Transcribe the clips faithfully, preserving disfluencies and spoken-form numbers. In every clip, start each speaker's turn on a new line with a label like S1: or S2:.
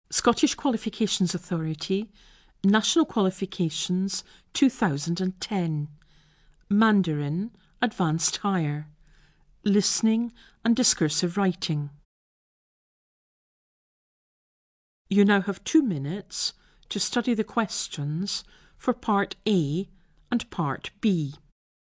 S1: Scottish Qualifications Authority, National Qualifications two thousand ten, Mandarin, Advanced Higher, Listening and Discursive Writing. You now have two minutes to study the questions for Part A and Part B.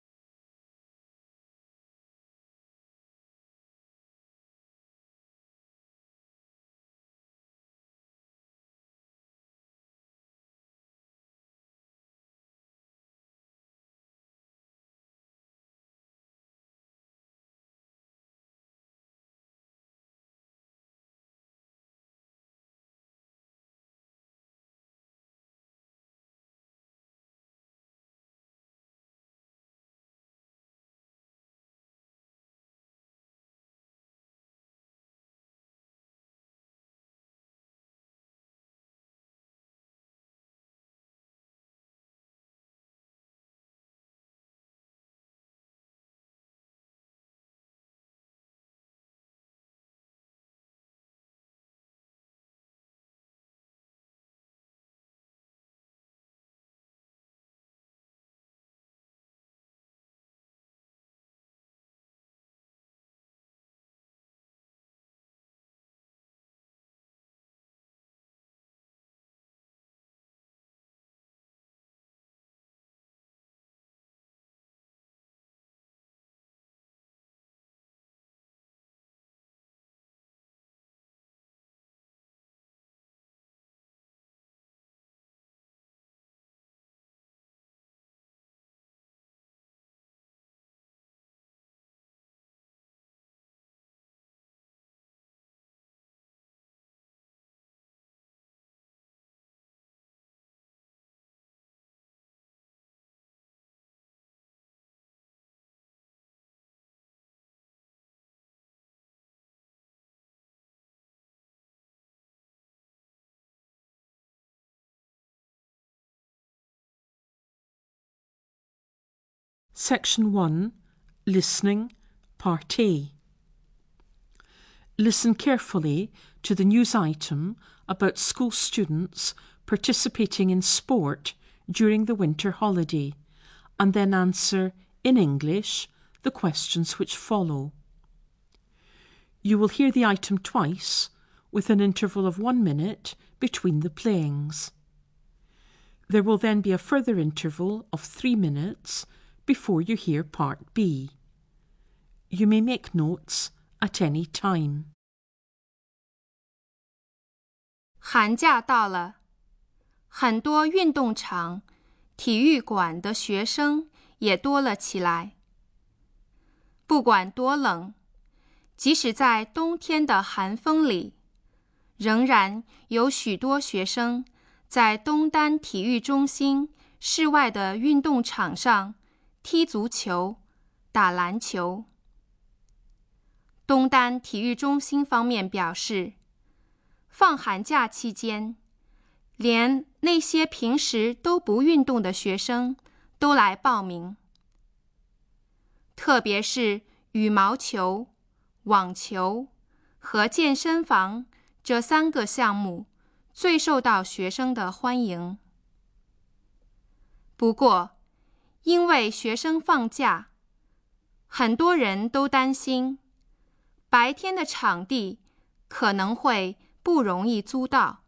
S1: Section one, Listening, Part A. Listen carefully to the news item about school students participating in sport during the winter holiday, and then answer in English the questions which follow. You will hear the item twice, with an interval of one minute between the playings. There will then be a further interval of three minutes before you hear Part B. You may make notes at any time.
S2: 寒假到了，很多运动场、体育馆的学生也多了起来。不管多冷，即使在冬天的寒风里，仍然有许多学生在东单体育中心室外的运动场上踢足球、打篮球。东单体育中心方面表示，放寒假期间，连那些平时都不运动的学生都来报名。特别是羽毛球、网球和健身房这三个项目最受到学生的欢迎。不过，因为学生放假，很多人都担心白天的场地可能会不容易租到。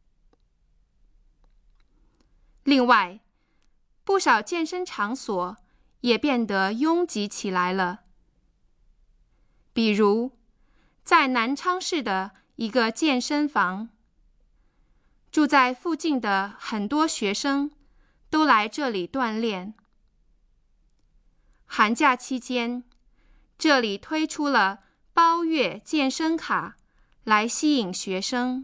S2: 另外，不少健身场所也变得拥挤起来了。比如，在南昌市的一个健身房，住在附近的很多学生都来这里锻炼。寒假期间，这里推出了包月健身卡来吸引学生。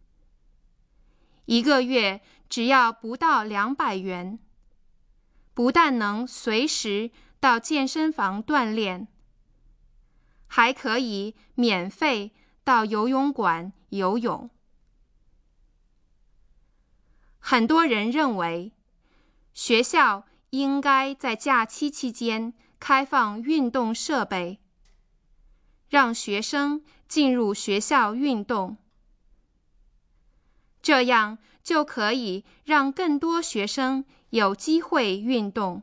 S2: 一个月只要不到两百元，不但能随时到健身房锻炼，还可以免费到游泳馆游泳。很多人认为，学校应该在假期期间开放运动设备，让学生进入学校运动。 这样就可以让更多学生有机会运动。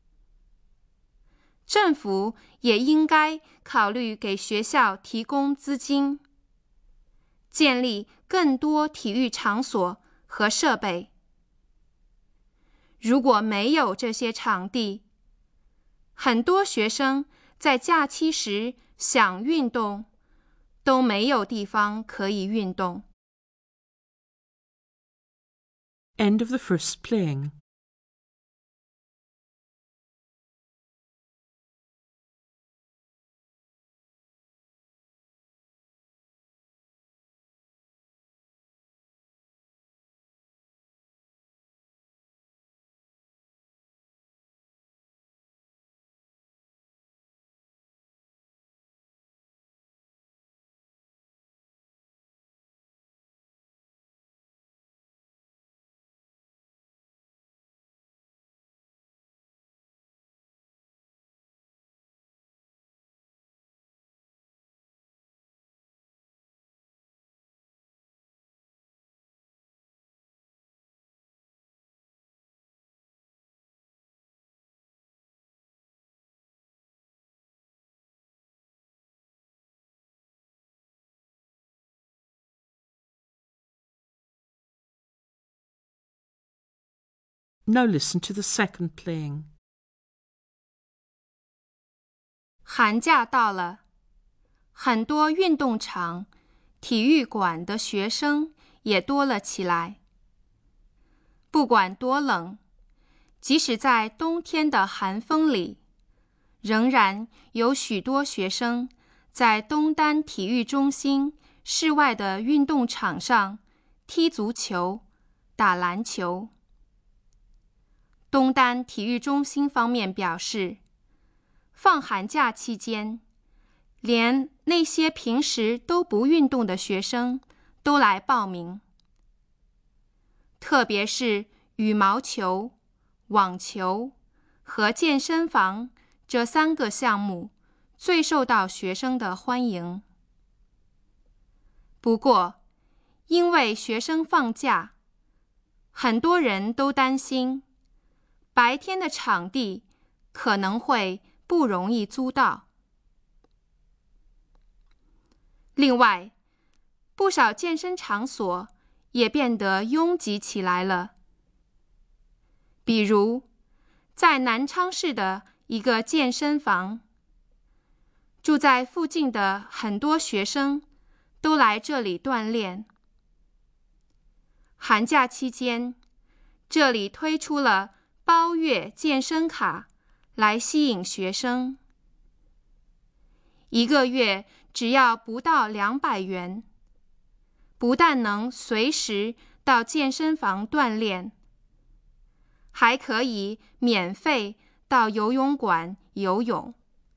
S2: 政府也应该考虑给学校提供资金，建立更多体育场所和设备。如果没有这些场地，很多学生在假期时想运动，都没有地方可以运动。
S1: End of the first playing. Now listen to the second playing.
S2: 寒假到了，很多运动场、体育馆的学生也多了起来。不管多冷，即使在冬天的寒风里，仍然有许多学生在东单体育中心室外的运动场上踢足球、打篮球。东单体育中心方面表示，放寒假期间，连那些平时都不运动的学生都来报名。特别是羽毛球、网球和健身房这三个项目最受到学生的欢迎。不过，因为学生放假，很多人都担心白天的场地可能会不容易租到。另外，不少健身场所也变得拥挤起来了。比如，在南昌市的一个健身房，住在附近的很多学生都来这里锻炼。寒假期间，这里推出了包月健身卡来吸引学生，一个月只要不到两百元，不但能随时到健身房锻炼，还可以免费到游泳馆游泳。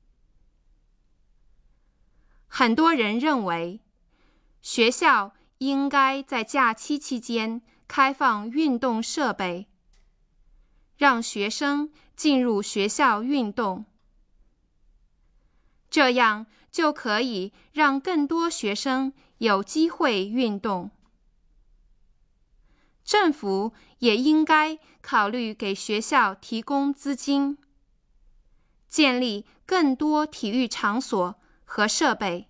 S2: 很多人认为，学校应该在假期期间开放运动设备，让学生进入学校运动，这样就可以让更多学生有机会运动。政府也应该考虑给学校提供资金，建立更多体育场所和设备。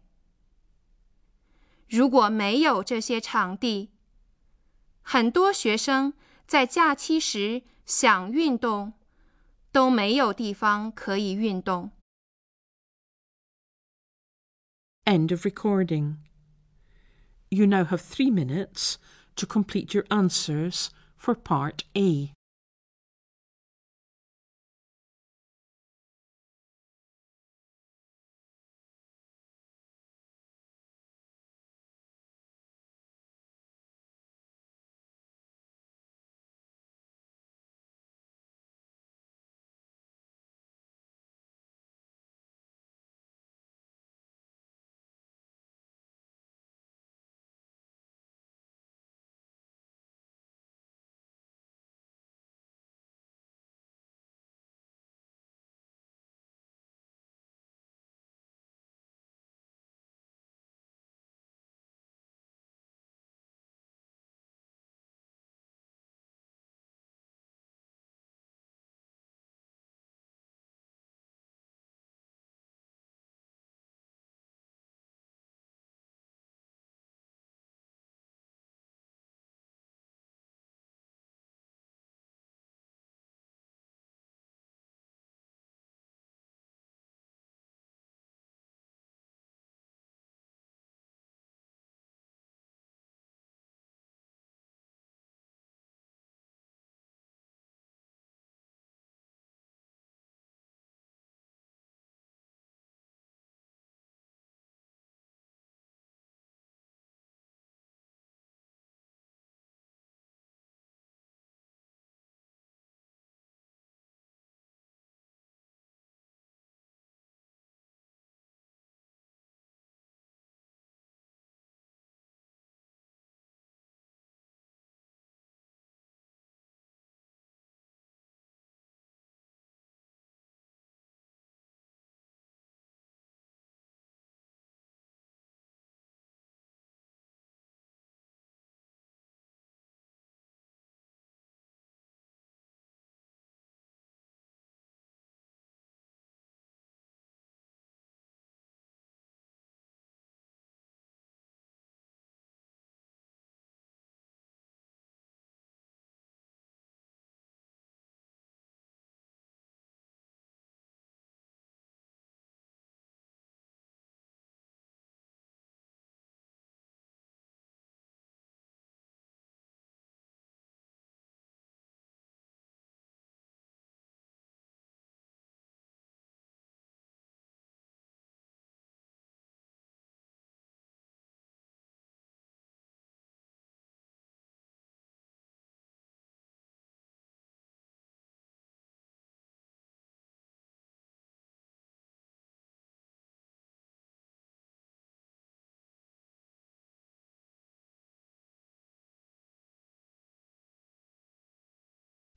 S2: 如果没有这些场地，很多学生在假期时想运动，都没有地方可以运动。
S1: End of recording. You now have three minutes to complete your answers for Part A.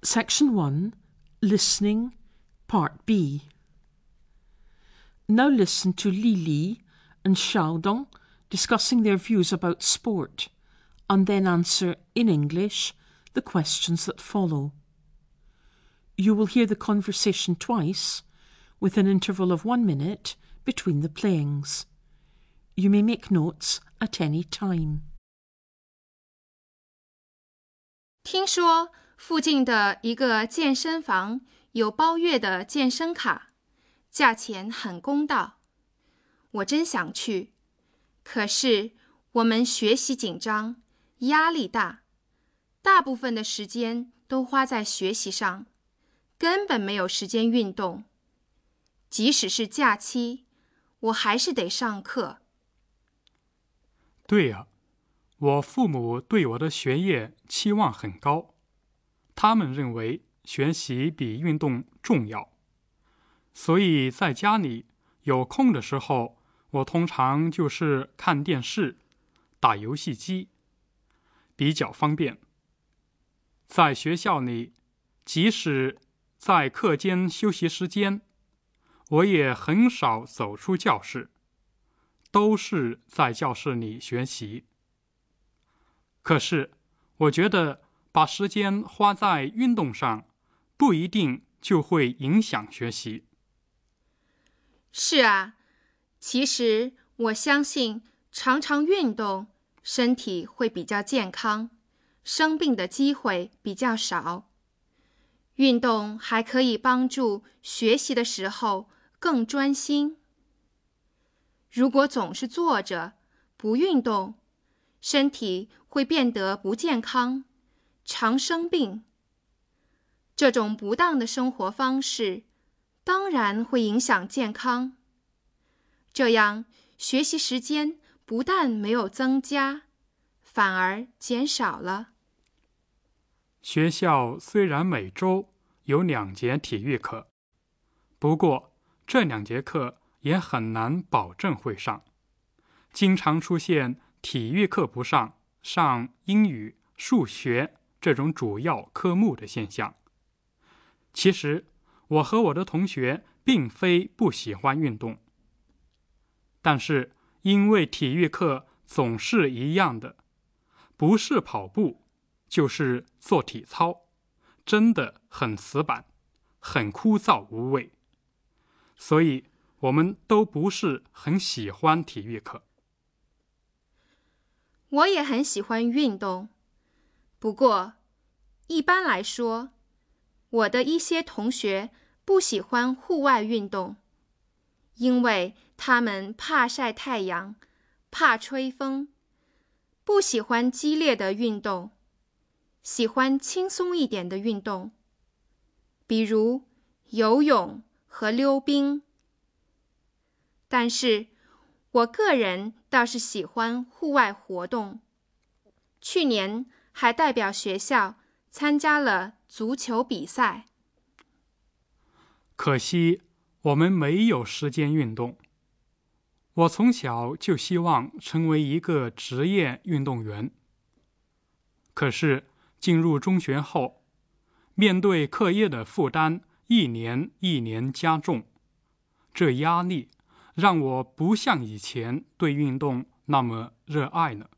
S1: Section one, Listening, Part B. Now listen to Li Li and Xiaodong discussing their views about sport, and then answer in English the questions that follow. You will hear the conversation twice, with an interval of one minute between the playings. You may make notes at any time.
S2: 听说附近的一个健身房有包月的健身卡，价钱很公道。我真想去，可是我们学习紧张，压力大，大部分的时间都花在学习上，根本没有时间运动。即使是假期，我还是得上课。
S3: 对呀，我父母对我的学业期望很高，他们认为学习比运动重要，所以在家里有空的时候，我通常就是看电视、打游戏机，比较方便。在学校里，即使在课间休息时间，我也很少走出教室，都是在教室里学习。可是，我觉得把时间花在运动上，不一定就会影响学习。
S2: 是啊，其实我相信常常运动，身体会比较健康，生病的机会比较少。运动还可以帮助学习的时候更专心。如果总是坐着，不运动，身体会变得不健康，常生病。这种不当的生活方式，当然会影响健康。这样，学习时间不但没有增加，反而减少了。
S3: 学校虽然每周有两节体育课，不过这两节课也很难保证会上，经常出现体育课不上，上英语、数学这种主要科目的现象。其实，我和我的同学并非不喜欢运动，但是因为体育课总是一样的，不是跑步，就是做体操，真的很死板，很枯燥无味，所以我们都不是很喜欢体育课。
S2: 我也很喜欢运动，不过一般来说，我的一些同学不喜欢户外运动，因为他们怕晒太阳，怕吹风，不喜欢激烈的运动，喜欢轻松一点的运动，比如游泳和溜冰。但是我个人倒是喜欢户外活动，去年还代表学校参加了足球比赛。
S3: 可惜我们没有时间运动。我从小就希望成为一个职业运动员，可是进入中学后，面对课业的负担一年一年加重，这压力让我不像以前对运动那么热爱了。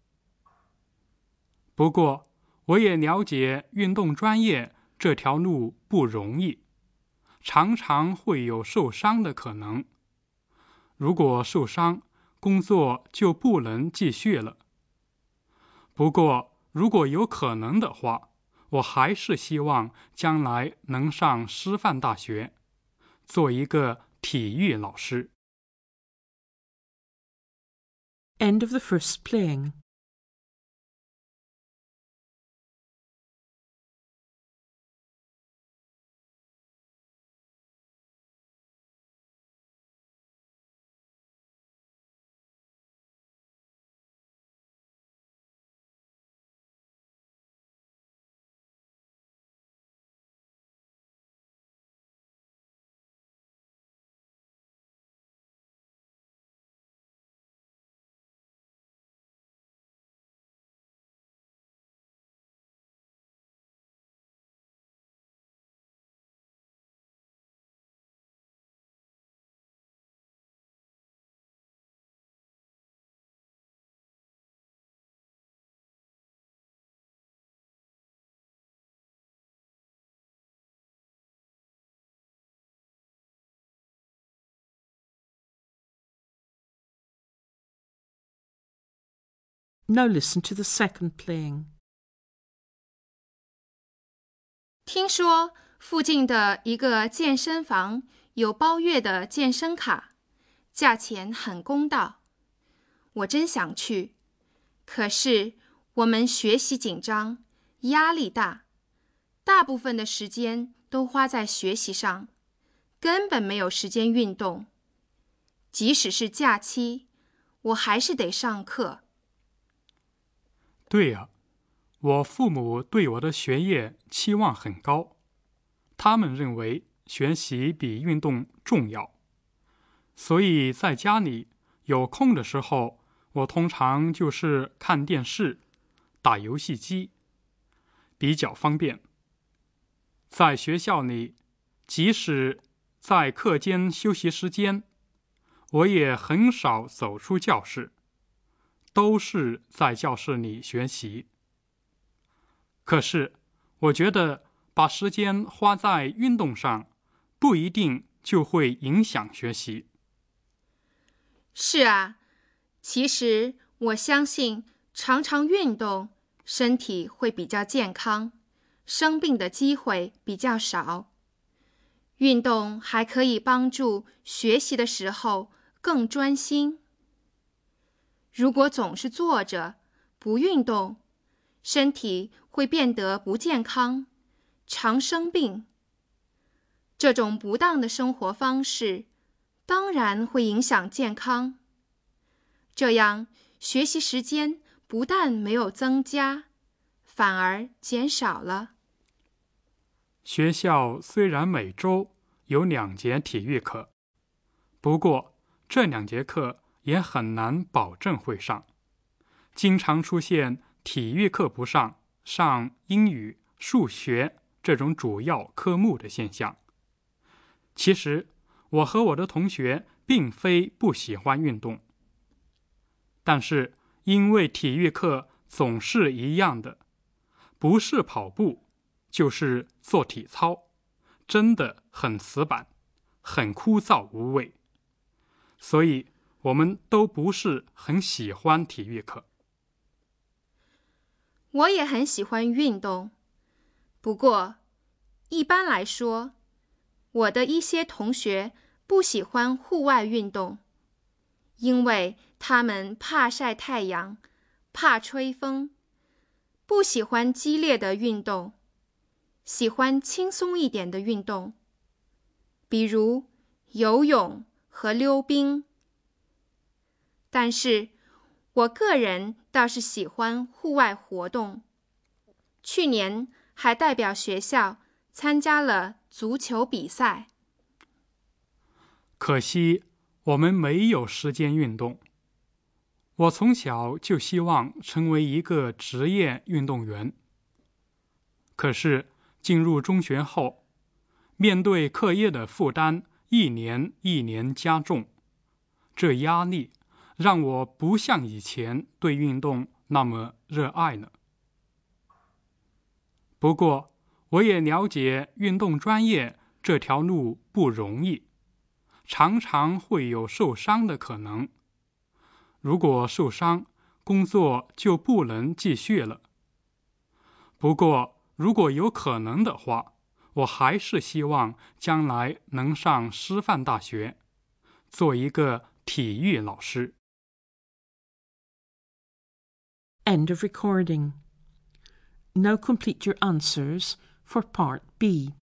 S3: 不过，我也了解运动专业这条路不容易，常常会有受伤的可能。如果受伤，工作就不能继续了。不过，如果有可能的话，我还是希望将来能上师范大学，做一个体育老师。
S1: End of the first playing. Now listen to the second playing.
S2: 听说附近的一个健身房有包月的健身卡，价钱很公道。我真想去，可是我们学习紧张，压力大，大部分的时间都花在学习上，根本没有时间运动。即使是假期，我还是得上课。
S3: 对呀，我父母对我的学业期望很高，他们认为学习比运动重要，所以在家里有空的时候，我通常就是看电视、打游戏机，比较方便。在学校里，即使在课间休息时间，我也很少走出教室，都是在教室里学习。可是，我觉得把时间花在运动上，不一定就会影响学习。
S2: 是啊，其实我相信常常运动，身体会比较健康，生病的机会比较少。运动还可以帮助学习的时候更专心。如果总是坐着，不运动，身体会变得不健康，常生病。这种不当的生活方式当然会影响健康，这样学习时间不但没有增加，反而减少了。
S3: 学校虽然每周有两节体育课，不过这两节课也很难保证会上，经常出现体育课不上，上英语、数学这种主要科目的现象。其实我和我的同学并非不喜欢运动，但是因为体育课总是一样的，不是跑步就是做体操，真的很死板，很枯燥无味，所以我们都不是很喜欢体育课。
S2: 我也很喜欢运动，不过一般来说，我的一些同学不喜欢户外运动，因为他们怕晒太阳，怕吹风，不喜欢激烈的运动，喜欢轻松一点的运动，比如游泳和溜冰。但是我个人倒是喜欢户外活动，去年还代表学校参加了足球比赛。
S3: 可惜我们没有时间运动。我从小就希望成为一个职业运动员，可是进入中学后，面对课业的负担一年一年加重，这压力让我不像以前对运动那么热爱了。不过，我也了解运动专业这条路不容易，常常会有受伤的可能。如果受伤，工作就不能继续了。不过，如果有可能的话，我还是希望将来能上师范大学，做一个体育老师。
S1: End of recording. Now complete your answers for part B.